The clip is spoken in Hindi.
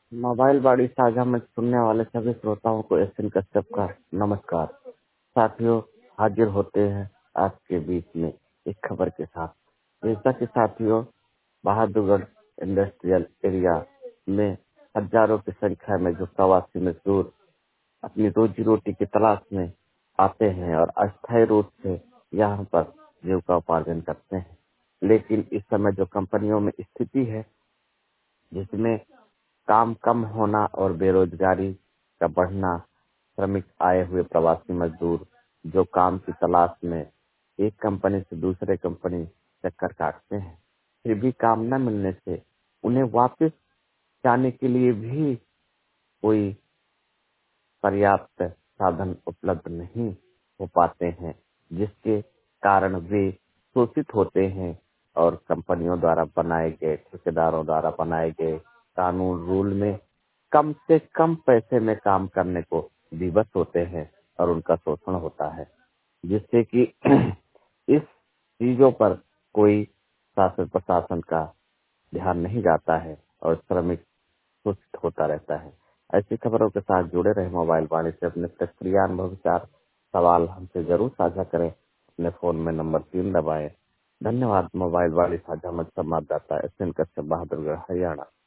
मोबाइल बाड़ी साझा में सुनने वाले सभी श्रोताओं को एसएन कश्यप का नमस्कार। साथियों, हाजिर होते हैं आपके बीच में एक खबर के साथ। जैसा कि साथियों, बहादुरगढ़ इंडस्ट्रियल एरिया में हजारों की संख्या में जो प्रवासी मजदूर अपनी रोजी रोटी की तलाश में आते हैं और अस्थायी रूप से यहाँ पर जीविकोपार्जन करते हैं, लेकिन इस समय जो कंपनियों में स्थिति है जिसमें काम कम होना और बेरोजगारी का बढ़ना, श्रमिक आए हुए प्रवासी मजदूर जो काम की तलाश में एक कंपनी से दूसरे कंपनी चक्कर काटते हैं, फिर भी काम न मिलने से उन्हें वापस जाने के लिए भी कोई पर्याप्त साधन उपलब्ध नहीं हो पाते हैं, जिसके कारण वे शोषित होते हैं और कंपनियों द्वारा बनाए गए, ठेकेदारों द्वारा बनाए गए कानून रूल में कम से कम पैसे में काम करने को विवश होते हैं और उनका शोषण होता है, जिससे कि इस चीजों पर कोई शासन प्रशासन का ध्यान नहीं जाता है और श्रमिक सुस्त होता रहता है। ऐसी खबरों के साथ जुड़े रहे मोबाइल वाणी से। अपने प्रतिक्रिया अनुभव विचार सवाल हमसे जरूर साझा करें। अपने फोन में नंबर 3 दबाएं। धन्यवाद। मोबाइल वाणी साझा मंच संवाददाता एसएन कश्यप, बहादुरगढ़, हरियाणा।